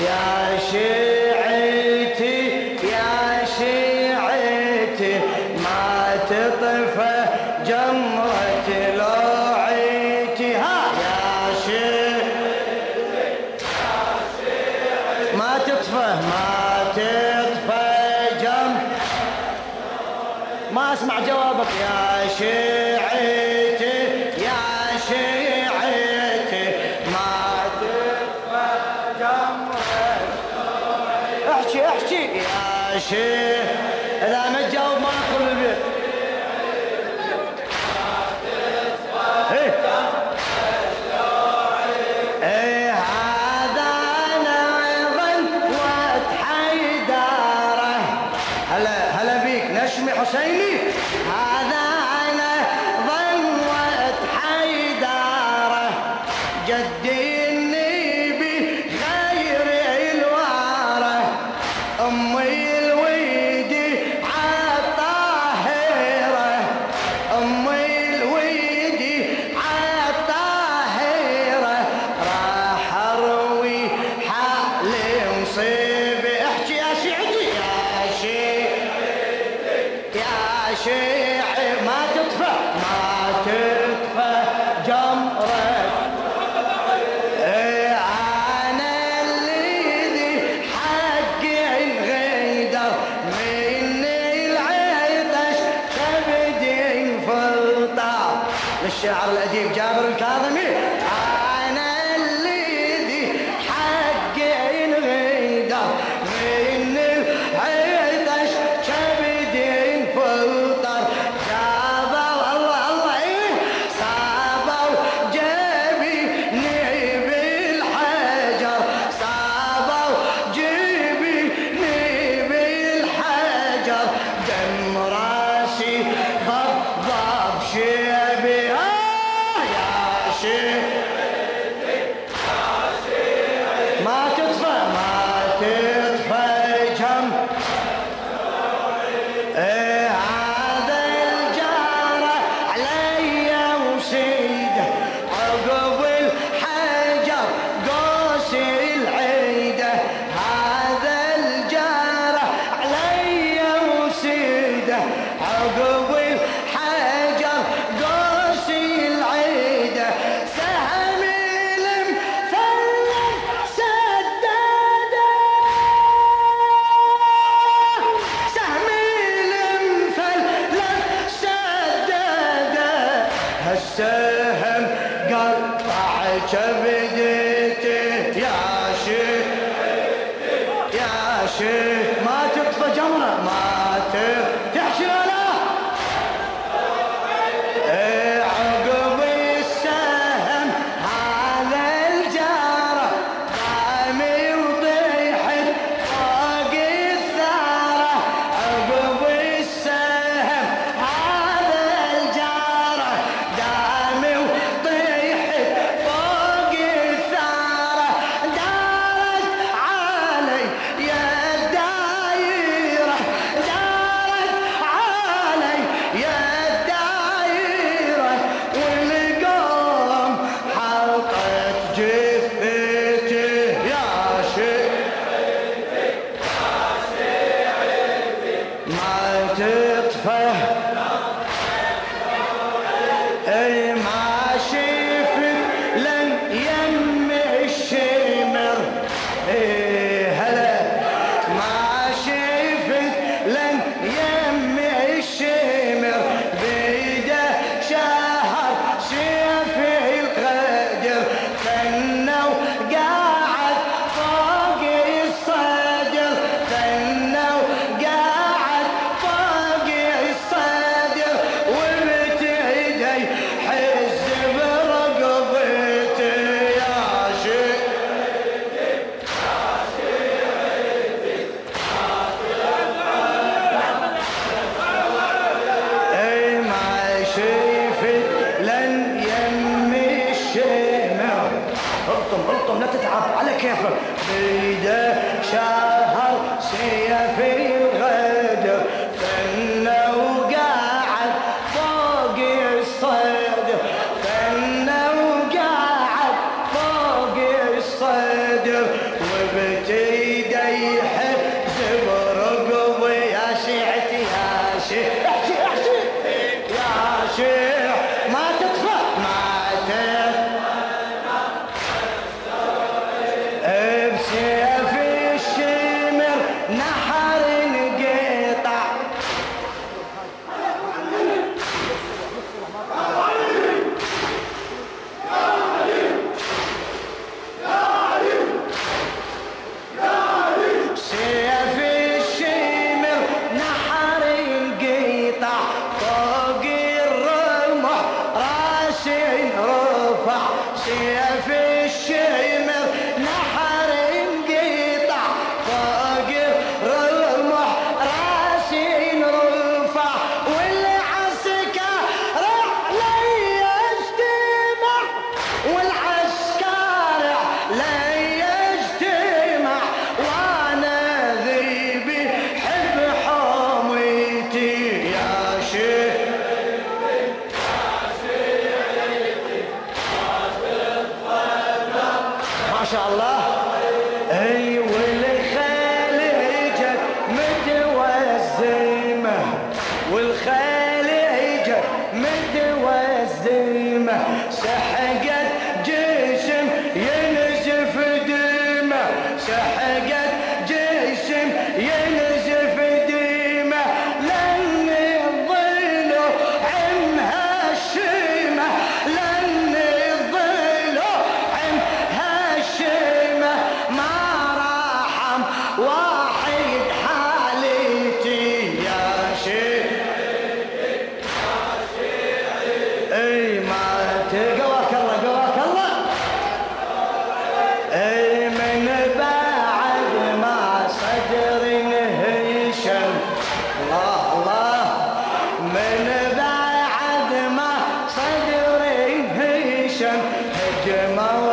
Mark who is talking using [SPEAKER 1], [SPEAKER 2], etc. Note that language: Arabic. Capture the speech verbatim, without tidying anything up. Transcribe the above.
[SPEAKER 1] يا شيعتي يا شيعتي ما تطفى جمرة لوعيتي ها يا شيعتي يا شيعتي ما تطفى ما تطفى جمرة ما اسمع جوابك يا شيعتي يا شيعتي ما تطفى جمرة احكي احكي يا شيخ اذا ما تجاوب ما ادخل البيت ايه ايه هذا نظل وتحيداره هلا هلا بيك نشمي حسيني هذا نظل وتحيداره جدي النبي خير الواره امي الويدي عالطاهره امي الويدي عالطاهره راح اروي حال مصيبه احكي يا شيعتي يا شيعتي يا شيعي ما تطفى ما تطفى جمره الشاعر الأديب جابر الكاظمي أنا الذي حقي الغيدة من العيدش كبدين فلطر جابوا الله الله إيه صابوا جيبي بالحجر صابوا جيبي بالحجر دم راسي ضبضب شيبي ما تطفى ما تطفى جم ايه هذا الجارة علي وسيده عقب الحجر قوس العيده هذا الجارة علي وسيده عقب الحجر قوس العيده سهم المثلث سداده سهم المثلث سداده هالسهم قطع كبدته يا شيخ يا شيخ ما تطفى جمره ما تحشي لا عقب السهم هذا الجارة قامي وطيحت فوق الثارة عقب السهم هذا الجارة قامي وطيحت فوق الثارة دارت علي يا الدايرة دارت علي يا والقوم حلقت جثتي يا شيعتي يا شيعتي ما تطفى اي ما شفت لن يم الشمر ايه هلا ما شفت لن يم الشمر بيده شهر سيفي القدر فنو قاعد فوق الصدر فنو قاعد فوق الصدر وبتيدي حز برقبتي يا شيعتي يا شيعتي اي ما شفت لن يم الشمر الطم الطم لا تتعب على كيفك بيده شهر سيفي الغدر فنو قاعد فوق الصدر فنو قاعد فوق الصدر وبتي سيف الشمر نحر انقطع فوق الرمح راسي رفع والعسكر لا يجتمع والعسكر لا يجتمع وانا ذيبي حب حوميتي يا شيخ ما شاء الله. اي والخيل اجت متوزمه والخيل اجت متوزمه سحقت جسم ينزف دمه سحقت جسم ينزف دمه لن الظل عمها الشمه لن الظل عمها الشمه ما راحم واحد حالتي يا شيخ. اي ما تقواك الله قواك الله. اي من بعد ما صدر انهشم الله الله من بعد ما صدر انهشم هجموا